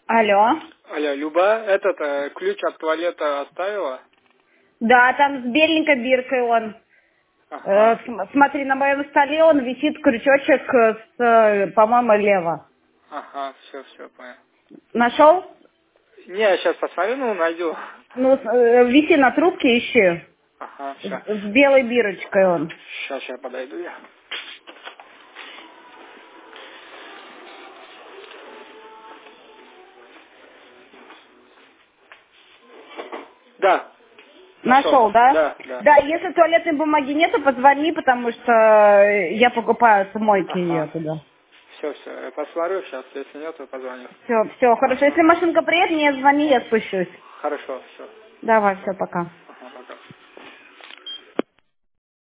Алло. Алло, Люба, ключ от туалета оставила? Да, там с беленькой биркой он. Ага. Смотри, на моем столе он висит крючочек по-моему, лево. Ага, все, понял. Нашел? Не, я сейчас посмотрю, найду. Ну, виси на трубке, ищи. Ага, сейчас. С белой бирочкой он. Сейчас я подойду я. Да. Нашел, да? Да, да. Да, если туалетной бумаги нету, позвони, потому что я покупаю с мойки ее Ага. туда. Все, я посмотрю сейчас, если нет, то позвоню. Все, хорошо. Если машинка приедет, мне звони, я спущусь. Хорошо, все. Давай, все, пока.